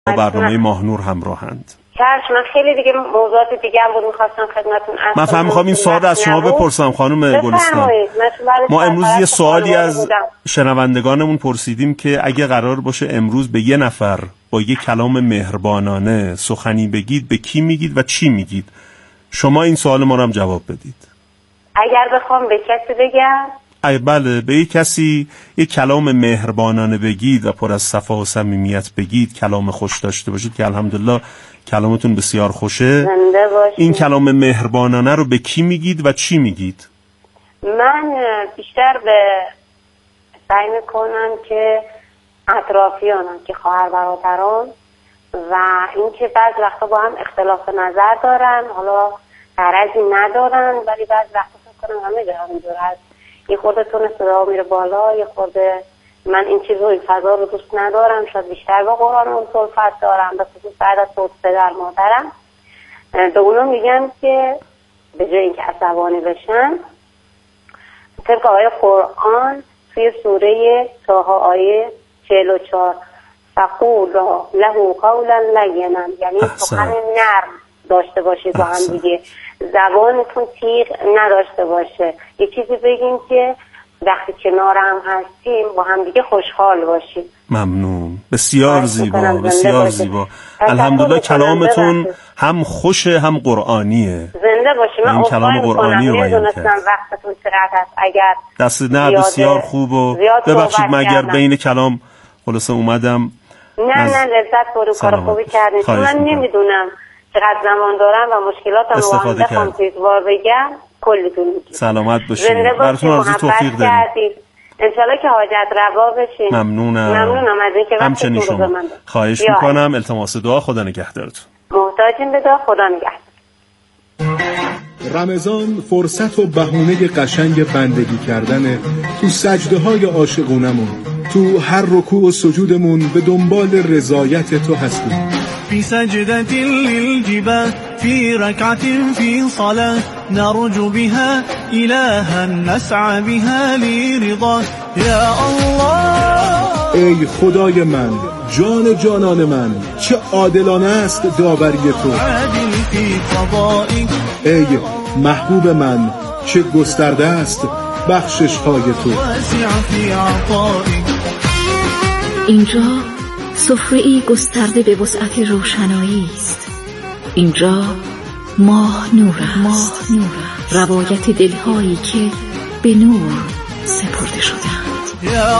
با برنامه ماهنور همراهند. من خیلی دیگه موضوعات دیگه هم بود می‌خواستم خدمتتون عرض کنم. من فهم می‌خوام این سوال از شما بپرسم خانم گلستان. ما امروز یه سوالی از شنوندگانمون پرسیدیم که اگه قرار باشه امروز به یه نفر با یه کلام مهربانانه سخنی بگید، به کی میگید و چی میگید؟ شما این سوال ما رو هم جواب بدید. اگر بخوام به کسی بگم، بله، به یک کسی یک کلام مهربانانه بگید و پر از صفا و صمیمیت بگید، کلام خوش داشته باشید که الحمدلله کلامتون بسیار خوشه. زنده باشید. این کلام مهربانانه رو به کی میگید و چی میگید؟ من بیشتر به سعی میکنم که اطرافیانم که خواهر برادران و اینکه بعض وقتا با هم اختلاف نظر دارن، حالا غرضی ندارن، ولی بعض وقتا فکر کنم همه جا همینجور هست. یه خورده تون صدا میره بالا، یه خورده من این چیز رو، این فضا رو دوست ندارم. شاید بیشتر با قرآن اون صلفت دارم، به خصوص بعد از صوت پدر مادرم. به اونا میگم که به جای اینکه عصبانی بشن، طبق آیه قرآن توی سوره طه آیه 44 فقولا له قولا لینا، یعنی سخن نرم داشته باشید با هم دیگه، زبانتون تیغ نداشته باشه. یه چیزی بگیم که وقتی کنار هم هستیم با هم دیگه خوشحال باشیم. ممنون، بسیار زیبا، بسیار زیبا. الحمدلله کلامتون هم خوشه هم قرآنیه. زنده باشیم. من کلام قرآنی رو بیان کرد. وقتتون چقدر هست، اگر دست نه بسیار خوب و ببخشید من اگر بین کلام خلاصه اومدم. نه لذت برو، کار خوبی کردین. من نمیدونم چقدر زمان دارم و مشکلاتم رو بخوام تیزوار بگم کلی طول می‌کشه. سلامت باشید. براتون آرزوی توفیق داریم. انشالله که حاجت روا بشین. ممنونم از اینکه وقتتون رو به من دادید. خواهش میکنم. التماس دعا. خدا نگهدارتون. محتاجین به دعا. خدا نگهدار. رمضان فرصت و بهونه قشنگ بندگی کردن تو سجده های عاشقونمون، تو هر رکوع و سجودمون به دنبال رضایت تو هستیم. في سجدة للجبال في ركعة في صلاة نرجو بها إلها نسعى بها لرضاه يا الله. ای خدای من، جان جانان من، چه عادلانه است داوری تو. عادل في قضائك. ای محبوب من، چه گسترده است بخشش های تو. واسع في عطائك. اینجا سفره‌ای گسترده به وسعت روشنایی است. اینجا ماه نور است. روایت دلهایی که به نور سپرده شدند. یا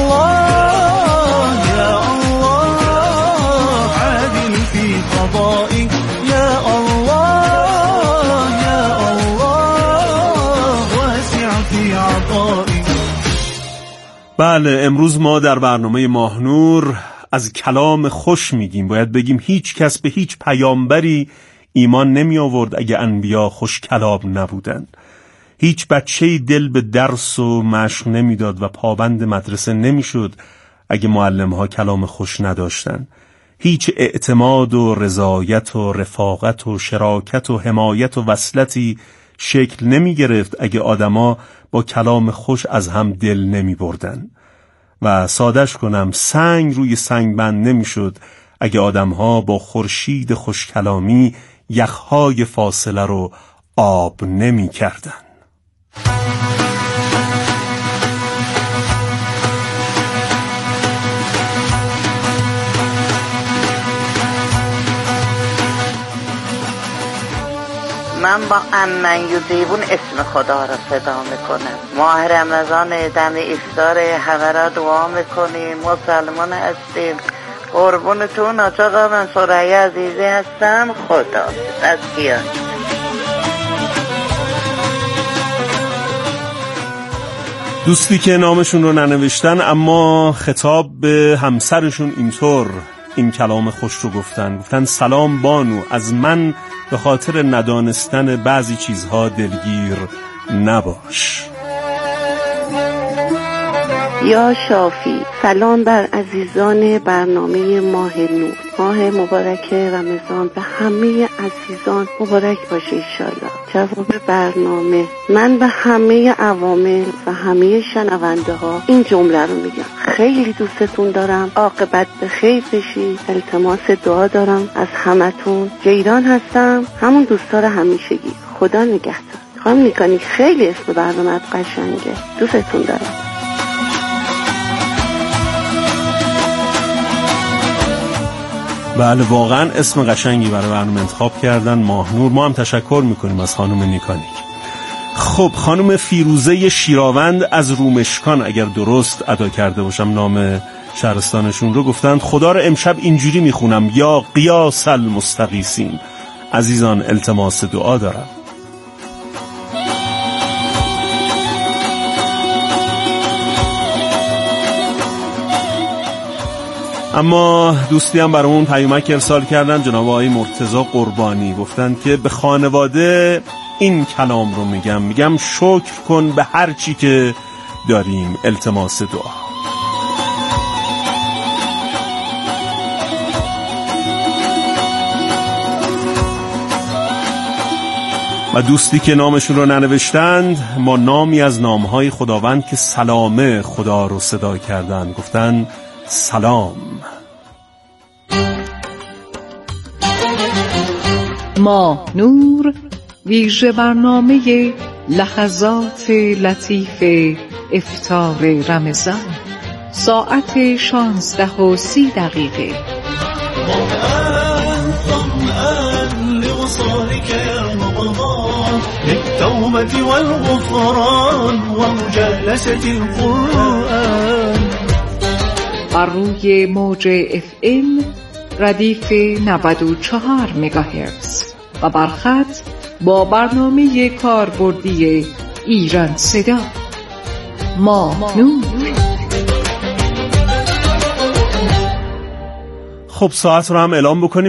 الله یا الله عادل فی قضائک. یا الله یا الله واسع فی عطائک. بله، امروز ما در برنامه ماهنور از کلام خوش میگیم. باید بگیم هیچ کس به هیچ پیامبری ایمان نمی آورد اگه انبیا خوش کلام نبودن. هیچ بچه‌ای دل به درس و مشق نمیداد و پابند مدرسه نمیشد اگه معلم‌ها کلام خوش نداشتن. هیچ اعتماد و رضایت و رفاقت و شراکت و حمایت و وصلتی شکل نمی گرفت اگه آدما با کلام خوش از هم دل نمی بردن. و سادش کنم، سنگ روی سنگ بند نمی شد اگه آدمها با خورشید خوشکلامی یخهای فاصله رو آب نمی کردن. من با امن یوزیبون اسم خدا را صدا میکنم. ماه رمضان دم افطار همه را دعا میکنیم. مسلمان هستیم. قربونتون آقا من سرعی عزیزی هستم. خدا از کیان. دوستی که نامشون رو ننوشتن اما خطاب به همسرشون اینطور این کلام خوش رو گفتن سلام بانو، از من به خاطر ندانستن بعضی چیزها دلگیر نباش. یا شافی سلام بر عزیزان برنامه ماه نور. ماه مبارک رمضان به همه عزیزان مبارک باشه انشالله. جواب برنامه، من به همه عوامل و همه شنونده ها این جمله رو میگم: خیلی دوستتون دارم، عاقبت به خیر بشی. التماس دعا دارم از همتون. جیران هستم، همون دوستار همیشگی. خدا نگهدار. خانم نیکانی خیلی اسم برنامه قشنگه، دوستتون دارم. بله واقعا اسم قشنگی برای برنامه انتخاب کردن، ماهنور. ما هم تشکر میکنیم از خانم نیکانی. خب خانم فیروزه شیراوند از رومشکان اگر درست ادا کرده باشم نام شهرستانشون رو، گفتند خدا رو امشب اینجوری میخونم: یا قیاس المستغیثین. عزیزان التماس دعا دارم. اما دوستی هم برامون پیامک ارسال کردن، جناب آقای مرتضی قربانی، گفتن که به خانواده این کلام رو میگم شکر کن به هر چی که داریم. التماس دعا. و دوستی که نامشون رو ننوشتند، ما نامی از نامهای خداوند که سلامه خدا رو صدا کردن، گفتن سلام. ماه نور ویژه برنامه لحظات لطیف افطار رمضان، ساعت 16:30. لوصالك يا رمضان للتوبة والغفران ومجالسة القرآن. بر روی موج FM ردیف 94 مگاهرتز و بر خط با برنامه کاربردی ایران صدا. ماه نور. خب ساعت رو هم اعلام بکنیم: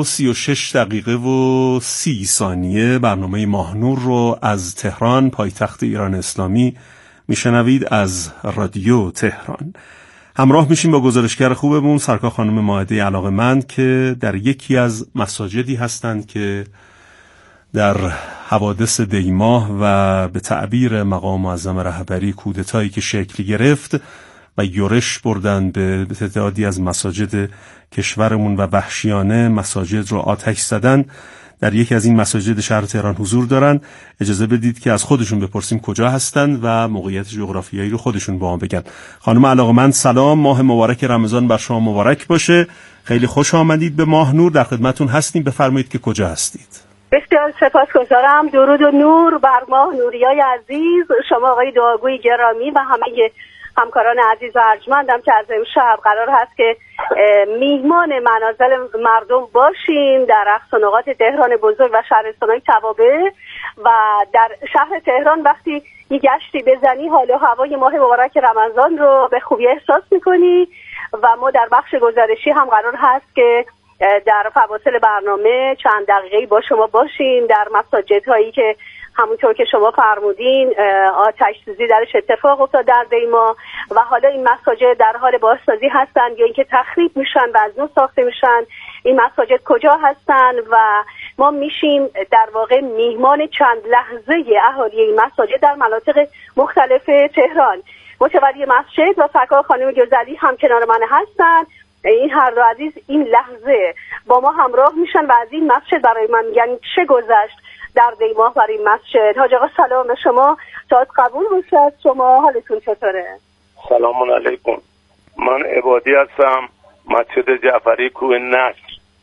17:36:30. برنامه ماهنور رو از تهران، پایتخت ایران اسلامی میشنوید از رادیو تهران. همراه میشیم با گزارشگر خوبمون سرکار خانم مائده علاقه‌مند که در یکی از مساجدی هستند که در حوادث دیماه و به تعبیر مقام معظم رهبری کودتایی که شکل گرفت و یورش بردن به تعدادی از مساجد کشورمون و وحشیانه مساجد رو آتش زدن، در یکی از این مساجد شهر تهران حضور دارن. اجازه بدید که از خودشون بپرسیم کجا هستن و موقعیت جغرافیایی رو خودشون با ما بگن. خانم علاقه‌مند سلام، ماه مبارک رمضان بر شما مبارک باشه. خیلی خوش آمدید به ماه نور، در خدمتون هستیم. بفرمایید که کجا هستید. بسیار سپاسگزارم. درود و نور بر ماه نوریای عزیز، شما آقای دعاگوی گرامی و همه همکاران عزیز و ارجمندم که از امشب قرار هست که میهمان منازل مردم باشیم در اقصا نقاط تهران بزرگ و شهرستان‌های توابع. و در شهر تهران وقتی یه گشتی بزنی حال و هوای ماه مبارک رمضان رو به خوبی احساس میکنی. و ما در بخش گزارشی هم قرار هست که در فواصل برنامه چند دقیقه‌ای با شما باشیم در مساجدهایی که همونطور که شما فرمودین آتش سوزی درش اتفاق افتاد در دیما و حالا این مساجد در حال بازسازی هستند یا اینکه تخریب میشن و از نو ساخته میشن. این مساجد کجا هستند و ما میشیم در واقع میهمان چند لحظه اهالی این مساجد در مناطق مختلف تهران. متولی مسجد و سرکار خانم گزلی هم کنار من هستند. این هر دو عزیز این لحظه با ما همراه میشن و از این مسجد برای من میگن چه گذشت در دیماه برای این مسجد. حاج آقا سلام به شما، ساعت قبول باشد. شما حالتون چطوره؟ سلام علیکم. من عبادی هستم، مسجد جعفری کوه نصر.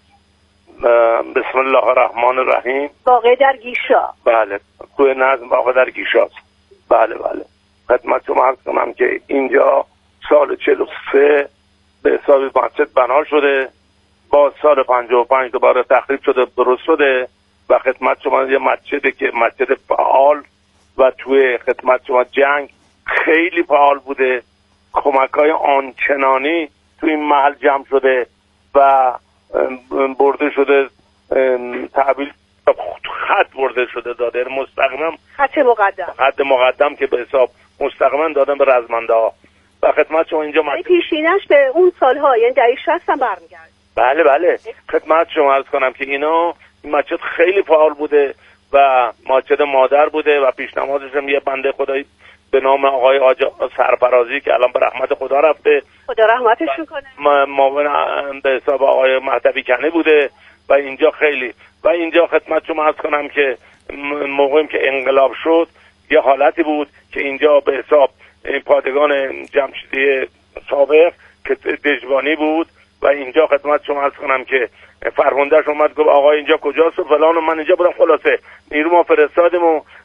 بسم الله الرحمن الرحیم. واقع در گیشا. بله، کوه نصر واقع در گیشاست. بله خدمت شما عرض کنم که اینجا سال 43 به حساب مسجد بنا شده، با سال 55 دوباره تخریب شده، درست شده و خدمت شما یه مسجده که مسجد فعال و توی خدمت شما جنگ خیلی فعال بوده. کمک‌های آنچنانی توی این محل جمع شده و برده شده، تحویل خط برده شده داده مستقیما، خط مقدم که به حساب مستقیما دادن به رزمنده ها و خدمت شما اینجا پیشینش به اون سالها یعنی دهه 60 هم برمیگرده. بله خدمت شما عرض کنم که این مسجد خیلی فعال بوده و مسجد مادر بوده و پیشنمازش هم یه بنده خدایی به نام آقای آجا سرفرازی که الان به رحمت خدا رفته، خدا رحمتشون کنه، معاون به حساب آقای مهدوی کنه بوده و اینجا خیلی و اینجا خدمت شما عرض کنم که موقعی که انقلاب شد یه حالتی بود که اینجا به حساب پادگان جمشیدی سابق که دژبانی بود و اینجا خدمت شما عرض کنم که فرماندهش اومد گفت آقا اینجا کجاست و فلان و من اینجا بودم. خلاصه نیرو ما فرستادیم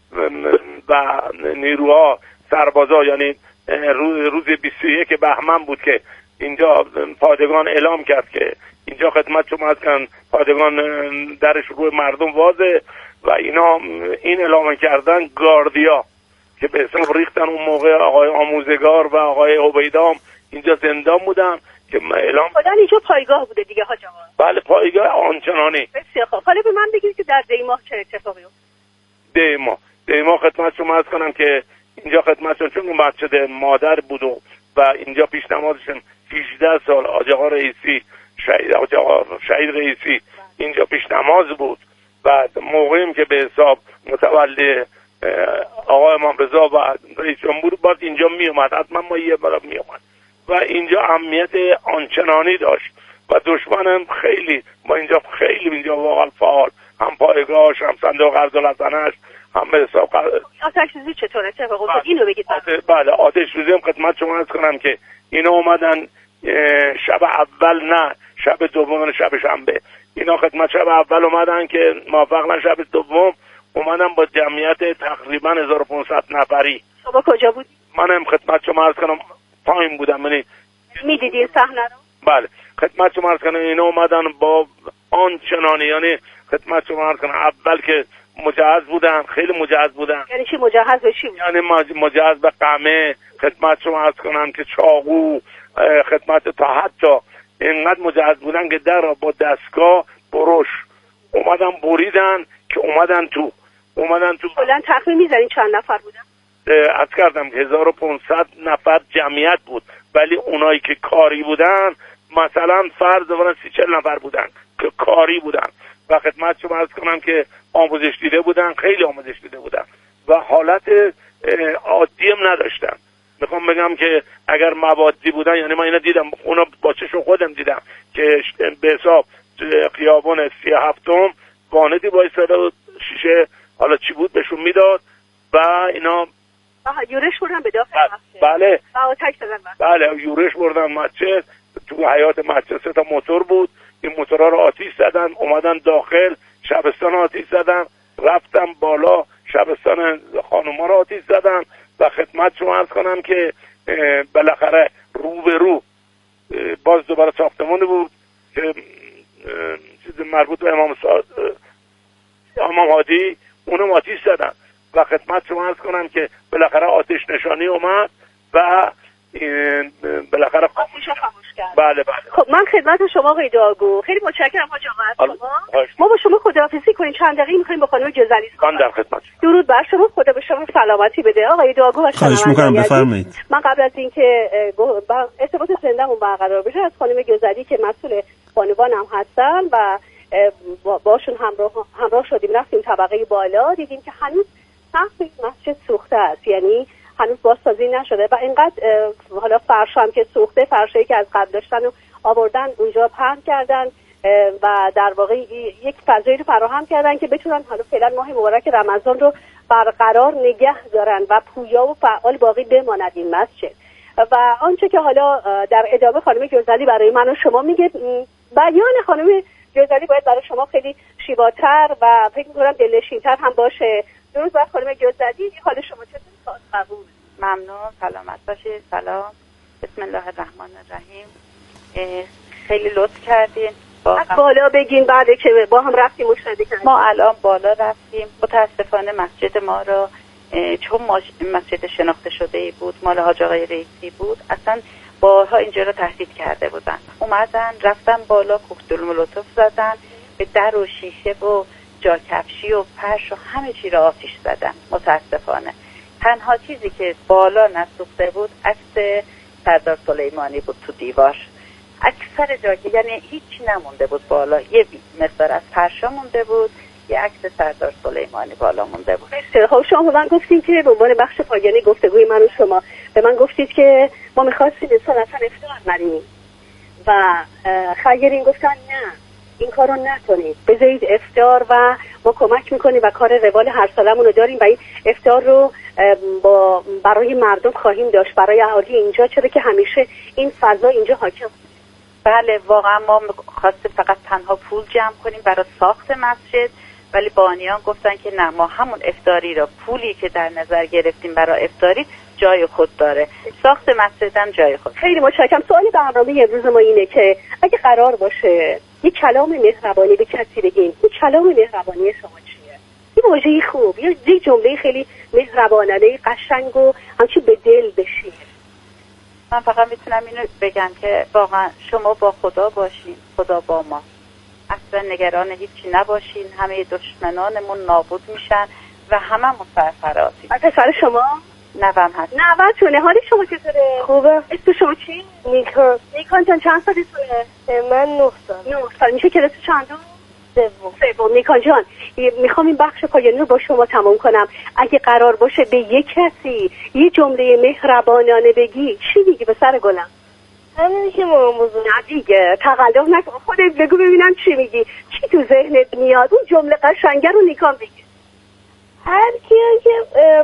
و نیروها سربازا یعنی روز 21 بهمن بود که اینجا پادگان اعلام کرد که اینجا خدمت شما عرض کنم پادگان درش روی مردم وازه و اینا این اعلام کردن گاردیا که به حساب ریختن. اون موقع آقای آموزگار و آقای عبیدام اینجا زندان بودن که اعلام خودن اینجا پایگاه بوده دیگه حاج آقا. بله پایگاه آنچنانی. بسیار خوب. حالا به من بگید که در دیماه چه اتفاقی افتاد؟ دیماه خدمت شما عرض کنم که اینجا خدمت شما چون مسجد مادر بود و اینجا پیشنمازشون 18 سال آقا رئیسی شهید رئیسی اینجا پیشنماز بود و موقعیم که به حساب متولی آقای امام رضا و رئیس جمهور باز اینجا می اومد، حتما ما یه بار می اومد و اینجا اهمیت آنچنانی داشت و دشمنم خیلی ما اینجا واقعا فعال، هم پایگاهش هم صندوق عرض‌الحسنش هم به حساب آتش سوزی چطوره اتفاق افتاد اینو بگید. بله آتش سوزی هم خدمت شما عرض کنم که اینا اومدن شب اول نه شب دوم شب شنبه اینا خدمت شب اول اومدن که موفق شب دوم اومدن با جمعیت تقریبا 1500 نفری. شما کجا بودی؟ منم خدمت شما عرض کنم پایین بودم. یعنی میدیدین صحنه رو؟ بله خدمت شما عرض کنم اینا اومدن با آنچنانی یعنی خدمت شما عرض کنم اول که مجهز بودن، خیلی مجهز بودن. یعنی چی مجهز به چی بود؟ یعنی مجهز به قمه، خدمت شما عرض کنم که چاقو، خدمت تا حتی اینقدر مجهز بودن که در با دستگاه برش اومدن بریدن که اومدن تو. کلاً تخمین می‌زنین چند نفر بودن؟ عرض کردم 1500 نفر جمعیت بود ولی اونایی که کاری بودن مثلا فرض بزنید 30-40 نفر بودن که کاری بودن و خدمت شما عرض کنم که آموزش دیده بودن، خیلی آموزش دیده بودن و حالت عادی هم نداشتن. میخوام بگم که اگر موادی بودن یعنی من اینا دیدم، اونا با چشم خودم دیدم که به حساب خیابان 37م واندی وایساده و شیشه حالا چی بود بهشون میداد و اینا یورش بردن به داخل مسجد. بله آتش زدن. بله یورش بردن مسجد. تو حیات مسجد 3 تا موتور بود، این موتورها رو آتیش زدن، اومدن داخل شبستان آتیش زدن، رفتن بالا شبستان خانوما رو آتیش زدن و خدمت شما عرض کنم که بالاخره رو به رو باز دوباره ساختمانی بود که چیز مربوط به امام هادی اونم آتیش زدن و خدمت شما عرض کنم که بالاخره آتش نشانی اومد و بالاخره خاموش کرد. بله. خب من خدمت شما آقای داگو خیلی متشکرم حاج آقا از شما. ما با شما خداحافظی کنیم چند دقیقه می‌خوایم با خانم گزلی من در خدمت. درود بر شما، خدا به شما سلامتی بده آقای داگو. خواهش می‌کنم بفرمایید. من قبل از اینکه ارتباط زنده‌مون برقرار بشه از خانم گزلی که مسئول بانوانم هستن و باشون همراه شدیم رفتیم طبقه بالا، دیدیم که هنوز سقف مسجد سوخته است، یعنی هنوز بازسازی نشده و اینقدر حالا فرش هم که سوخته، فرشایی که از قبل داشتن رو آوردن اونجا پهن کردن و در واقع یک فضایی رو فراهم کردن که بتونن حالا فعلا ماه مبارک رمضان رو برقرار نگه دارن و پویا و فعال باقی بماند این مسجد. و آنچه که حالا در ادامه خانم گزلی برای من و شما میگه، بیان خانم گزلی باید برای شما خیلی شیواتر و فکر می‌کنم دلنشین‌تر هم باشه. درود بر خانم گزلی، حال شما چطور؟ قبول. ممنون، سلامت باشید. سلام، بسم الله الرحمن الرحیم. خیلی لطف کردین. بالا بگین بعد که با هم رفتیم مشاهده کردیم. ما الان بالا رفتیم، متاسفانه مسجد ما رو چون مسجد شناخته شده بود، مال حاج آقای رئیسی بود، اصلا بارها اینجا رو تهدید کرده بودن. اومدن رفتن بالا، کوکتل مولوتوف زدن به در و شیشه و جا کفشی و فرش و همه چی رو آتیش زدن. متاسفانه تنها چیزی که بالا نسوخته بود عکس سردار سلیمانی بود تو دیوار. اکثر جا که یعنی هیچی نمونده بود بالا، یه مقدار از فرشا مونده بود، یه عکس سردار سلیمانی بالا مونده بود. خب شما به من گفتین که به عنوان بخش پایانی گفتگوی من و شما به من گفتید که ما می‌خواستیم اصلا افتار نریم و خیرین گفتن نه این کارو نکنید، بذارید افتار و ما کمک میکنیم و کار روال هر سالمون رو داریم و این افتار رو برای مردم خواهیم داشت، برای اهالی اینجا، چرا که همیشه این فضا اینجا حاکم. بله واقعا ما خواستیم فقط تنها پول جمع کنیم برای ساخت مسجد، ولی بانیان گفتن که نه، ما همون افطاری را، پولی که در نظر گرفتیم برای افطاری جای خود داره، ساخت مسجد هم جای خود. خیلی متشکرم. سوالی برنامه امروز ما اینه که اگه قرار باشه یک کلام مهربانی به کسی بگیم، این کلام مهربانی شما چیه؟ یه واژه خوب یا یک جمله خیلی مهربانانه قشنگ و همچین به دل بشین. من فقط میتونم اینو بگم که واقعا شما با خدا باشین، خدا با ما. اصلا نگران هیچی نباشین، همه دشمنانمون نابود میشن و هممون سرفرازیم. پسر شما؟ نوام هست. نوتونه. حالی شما چطوره؟ خوبه. اسم شما چی؟ نیکان جان چند سالتونه؟ من 9 سال. 9 سال. میشه کلاس چندم؟ سوم. نیکان جان میخوام این بخش پایانی رو با شما تمام کنم. اگه قرار باشه به یک کسی یه جمله مهربانانه بگی چی میگی به سر گلم؟ همین که مامان بزرگ. نه دیگه تقلب نکن، خودت بگو ببینم چی میگی، چی تو ذهنت میاد، اون جمله قشنگه رو نیکان بگی. هر کیه که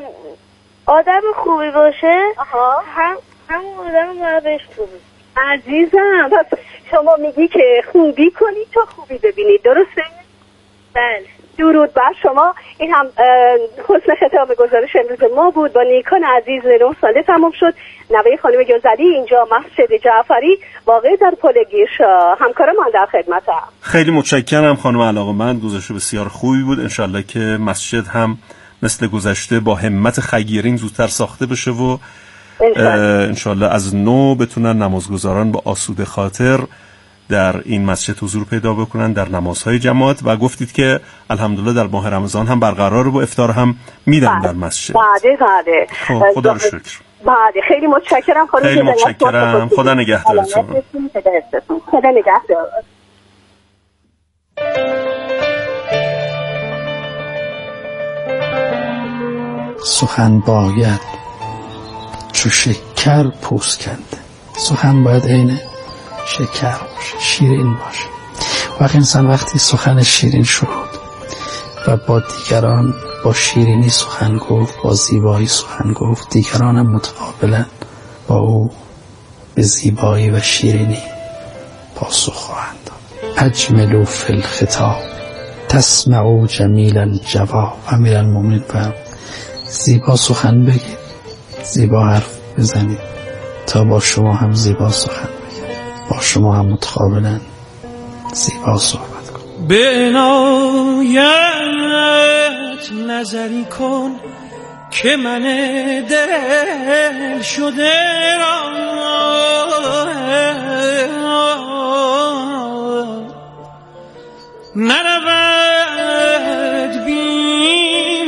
آدم خوبی باشه همون آدم باید بهش خوبی. عزیزم پس شما میگی که خوبی کنی تا خوبی ببینی، درسته؟ بله. درود بر شما. این هم حسن ختام گزارش امروز ما بود با نیکان عزیز 9 ساله تمام شد. نوه خانم گزلی اینجا مسجد جعفری واقع در پل گیرشا. همکار من در خدمتم. خیلی متشکرم خانم علاقه‌مند، گزارش بسیار خوبی بود. انشالله که مسجد هم مثل گذشته با همت خیرین زودتر ساخته بشه و انشالله از نو بتونن نمازگزاران با آسوده خاطر در این مسجد حضور پیدا بکنن در نمازهای جماعت. و گفتید که الحمدلله در ماه رمضان هم برقرار و افطار هم میدن در مسجد. بله. خب خدا رو شکر. بله خیلی متشکرم خانم. خیلی متشکرم. خدا نگهدارتون. خدا نگهدار. سخن باید چو شکر پوست کنده. سخن باید عین شکر باشه، شیرین باشه. وقتی سخن شیرین شد و با دیگران با شیرینی سخن گفت، با زیبایی سخن گفت، دیگران هم متقابلا با او به زیبایی و شیرینی پاسخ خواهند داد. اجملوا فی الخطاب تسمعوا جمیلا الجواب. امیرالمومنین فرمود زیبا سخن بگید، زیبا حرف بزنید تا با شما هم زیبا سخن بگید، با شما هم متقابلا زیبا صحبت کن. به عنایت نظری کن که من دل شده را نرود بی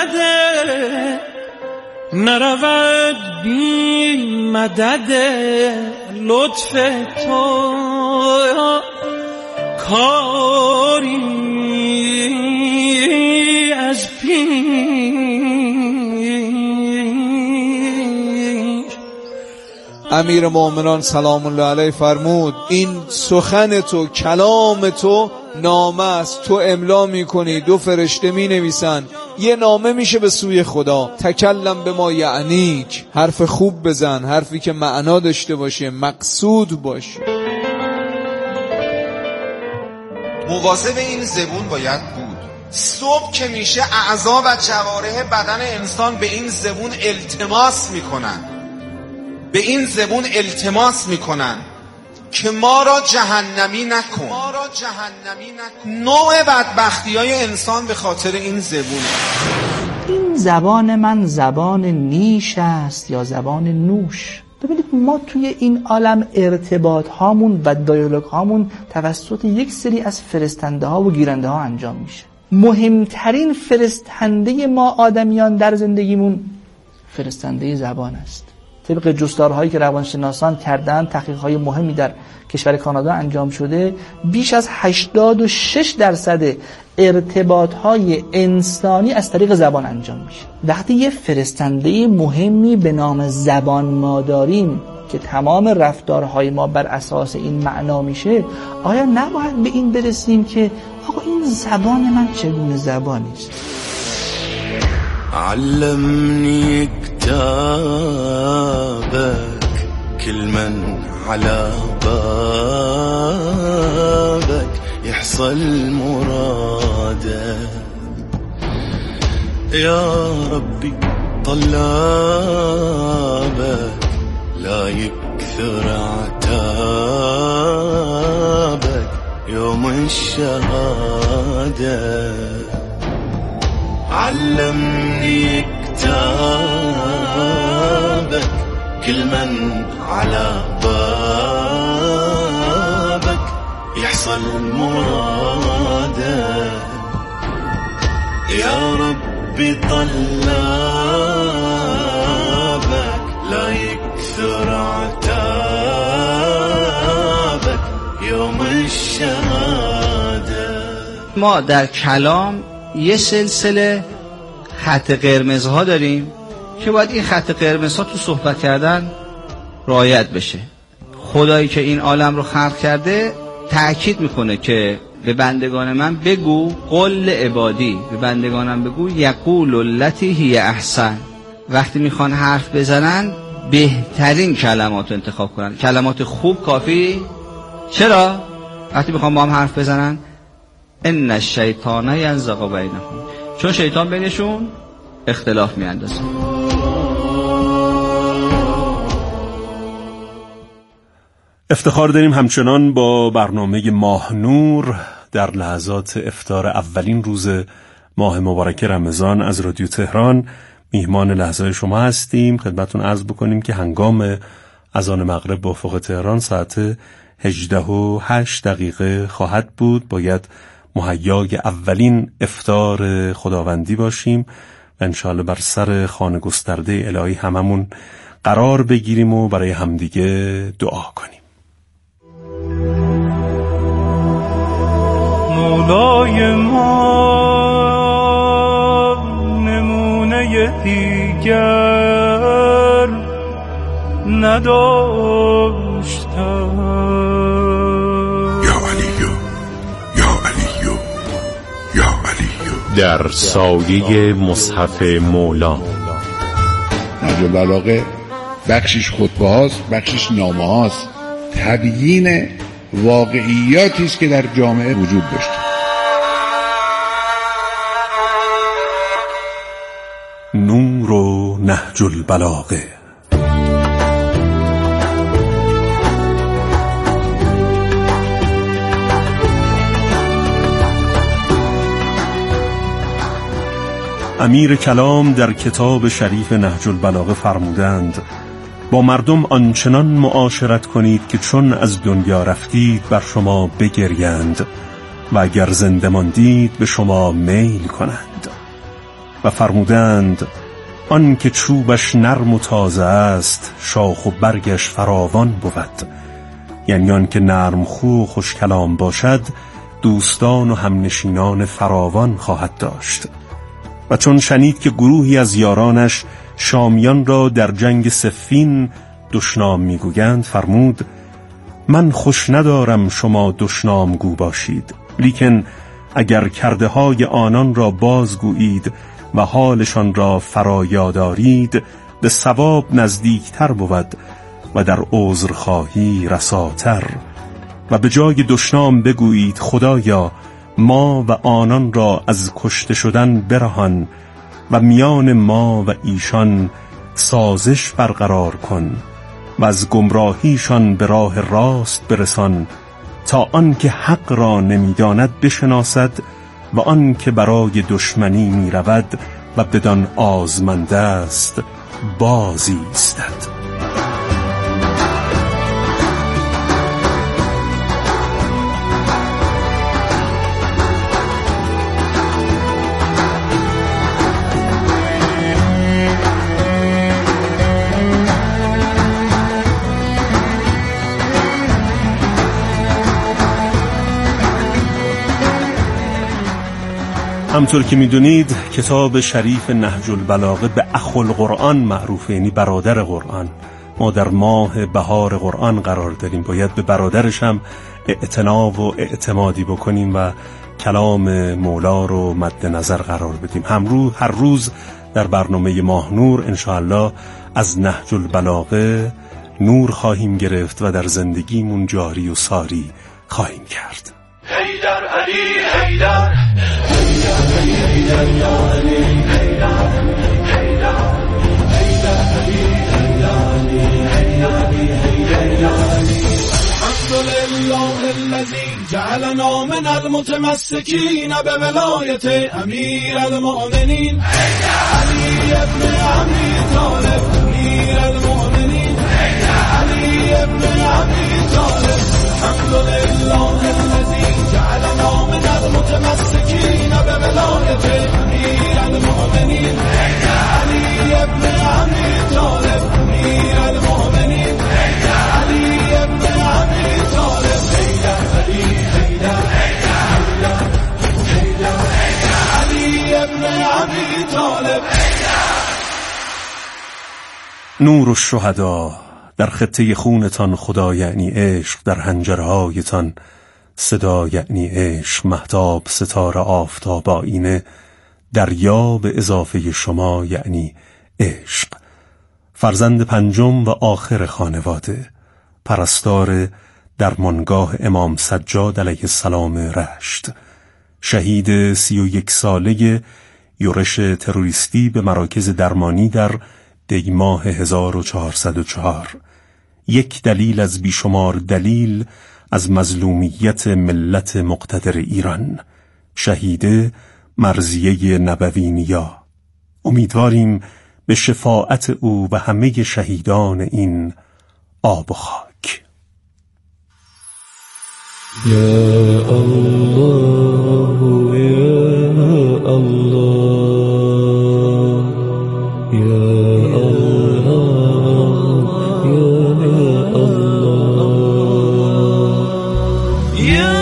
مدد لطف تو کاری از پیش. امیر مومنان سلام الله علیه فرمود این سخن تو، کلام تو نامه است، تو املا میکنی، 2 فرشته مینویسن، یه نامه میشه به سوی خدا. تکلم به ما یعنیک، حرف خوب بزن، حرفی که معنا داشته باشه، مقصود باشه. مواظب این زبون باید بود. صبح که میشه اعضا و جوارح بدن انسان به این زبون التماس میکنن که ما را جهنمی نکن. نوع بدبختی های انسان به خاطر این زبونه. این زبان من زبان نیش است یا زبان نوش؟ ببینید ما توی این عالم ارتباط هامون و دیالوگ هامون توسط یک سری از فرستنده ها و گیرنده ها انجام میشه. مهمترین فرستنده ما آدمیان در زندگیمون فرستنده زبان است. طبق جستارهایی که روانشناسان کردن، تحقیق‌های مهمی در کشور کانادا انجام شده، بیش از 86% ارتباط‌های انسانی از طریق زبان انجام میشه. وقتی یه فرستنده مهمی به نام زبان ما داریم که تمام رفتارهای ما بر اساس این معنا میشه، آیا نباید به این برسیم که آقا این زبان من چگونه زبانی است؟ علمني كتابك كل من على بابك يحصل مراده يا ربي طلابك لا يكثر عتابك يوم الشهاده علمني كتابك كل من على بابك يحصل مراده يا ربي طلابك لا يكثر عتابك يوم الشهاده. ما در کلام یه سلسله خط قرمزها داریم که باید این خط قرمزها تو صحبت کردن رعایت بشه. خدایی که این عالم رو خلق کرده تأکید میکنه که به بندگان من بگو، قل عبادی، به بندگانم بگو یقول التی هی احسن. وقتی میخوان حرف بزنن بهترین کلمات رو انتخاب کنن. کلمات خوب کافی؟ چرا؟ وقتی میخوان با هم حرف بزنن ان الشیطان ینزغ بینهم، چون شیطان بینشون اختلاف میاندازه. افتخار داریم همچنان با برنامه ماه نور در لحظات افطار اولین روز ماه مبارک رمضان از رادیو تهران میهمان لحظه شما هستیم. خدمتتون عرض بکنیم که هنگام اذان مغرب با افق تهران ساعت 18:08 خواهد بود. باید مهیای اولین افطار خداوندی باشیم و انشاءالله بر سر خانه گسترده الهی هممون قرار بگیریم و برای همدیگه دعا کنیم. مولای ما نمونه دیگر نداشتم. در سایه مصحف مولا. نهج البلاغه بخشش خطبه هاست، بخشش نامه هاست، تبیین واقعیاتی است که در جامعه وجود داشته. نور و نهج البلاغه. امیر کلام در کتاب شریف نهج البلاغه فرمودند با مردم آنچنان معاشرت کنید که چون از دنیا رفتید بر شما بگریند و اگر زنده ماندید به شما میل کنند. و فرمودند آن که چوبش نرم و تازه است شاخ و برگش فراوان بود، یعنی آن که نرم خو و خوش کلام باشد دوستان و همنشینان فراوان خواهد داشت. و چون شنید که گروهی از یارانش شامیان را در جنگ صفین دشنام میگویند فرمود من خوش ندارم شما دشنام گو باشید، لیکن اگر کرده های آنان را بازگویید و حالشان را فرایادارید به ثواب نزدیکتر بود و در عذرخواهی رساتر. و به جای دشنام بگویید خدایا ما و آنان را از کشته شدن برهان و میان ما و ایشان سازش برقرار کن و از گمراهیشان به راه راست برسان تا آن که حق را نمیداند بشناسد و آن که برای دشمنی می رود و بدان آزمنده است بازی ایستد. همطور که میدونید کتاب شریف نهج البلاغه به اخوالقرآن معروفه، یعنی برادر قرآن. ما در ماه بهار قرآن قرار داریم، باید به برادرش هم اعتنا و اعتمادی بکنیم و کلام مولا رو مد نظر قرار بدیم. هر روز در برنامه ماهنور انشاءالله از نهج البلاغه نور خواهیم گرفت و در زندگیمون جاری و ساری خواهیم کرد. حیدر علی حیدر حیدر یا علی حیدر حیدر علی حیدر یا علی الحمدلله الذی جعلنا من المتمسکین بولایت امیر المؤمنین علی ابن ابی طالب امیر المؤمنین علی ابن ابی طالب الحمدلله الذی جعلنا من المتمسکین بولایت امیر المؤمنین علی ابن ابی طالب امیر المؤمنین علی ابن ابی طالب علی حیدر علی ابن ابی طالب. نور الشهدا در خطه خونتان خدا یعنی عشق، در حنجرهایتان صدا یعنی عشق، مهتاب ستاره آفتاب آینه دریا به اضافه شما یعنی عشق. فرزند پنجم و آخر خانواده، پرستار درمانگاه امام سجاد علیه السلام رشت، شهید 31 ساله یورش تروریستی به مراکز درمانی در دیماه 1404. یک دلیل از بیشمار دلیل از مظلومیت ملت مقتدر ایران، شهید مرضیه نبوی نیا. امیدواریم به شفاعت او و همه شهیدان این آب و خاک. یا الله یا الله یا الله یا الله یا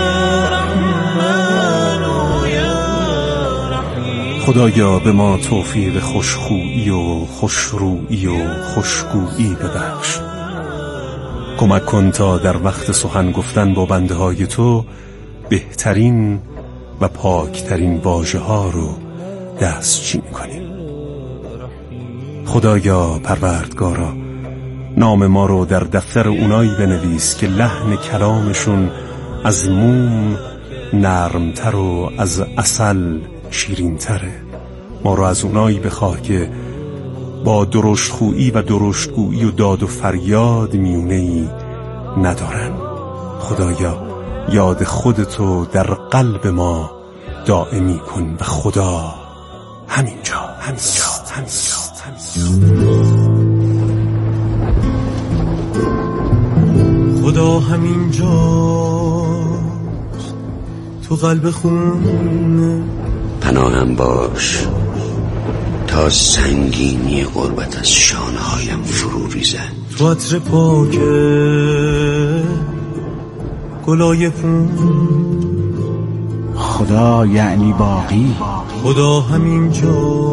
رحمان یا رحیم. خدایا به ما توفیق خوشخویی و خوشرویی و خوشگویی ببخش. کمک کن تا در وقت سخن گفتن با بنده های تو بهترین و پاکترین واژه ها رو دستچین کنیم. خدایا پروردگارا، نام ما رو در دفتر اونایی بنویس که لحن کلامشون از موم نرمتر و از عسل شیرینتره. ما رو از اونایی بخواه که با درشتخویی و درشتگویی و داد و فریاد میونه‌ای ندارن. خدایا یاد خودتو در قلب ما دائمی کن و خدا همینجا. خدا همینجاست تو قلب خون، پناهم باش تا سنگینی غربت از شانه‌هایم فرو ریزد. تو عطر پاک گلای پون، خدا یعنی باقی، خدا همینجاست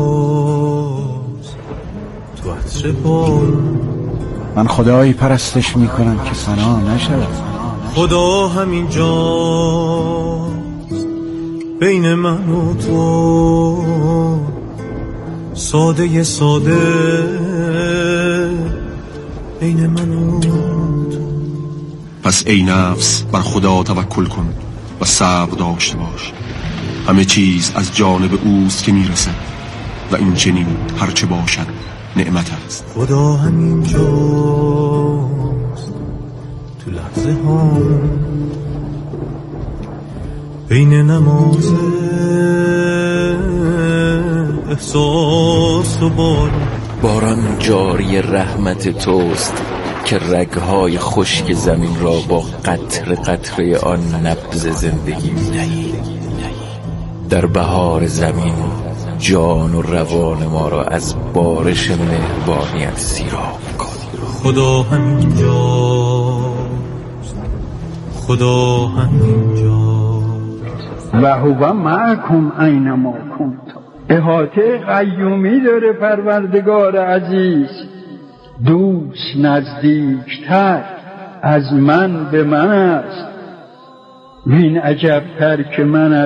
تو عطر پاک. من خدایی پرستش میکنم که فنا نشود. خدا همینجاست بین من و تو، ساده ساده بین من و تو. پس ای نفس بر خدا توکل کن و صبر داشته باش. همه چیز از جانب اوست که میرسد و این چنین هرچه باشد نعمت است. خدا همینجاست تو لحظه ها بین نماز احساس و باران جاری رحمت توست که رگهای خشک زمین را با قطره قطره آن نبض زندگی می‌دهی. در بهار زمین جان و روان ما را از بارش مهربانیت سیراب کن. خدا همینجاست، خدا همینجاست. و هو معکم اینما کنتم. احاطه قیومی داره پروردگار عزیز، دوست نزدیکتر از من به من است. وین عجبتر که من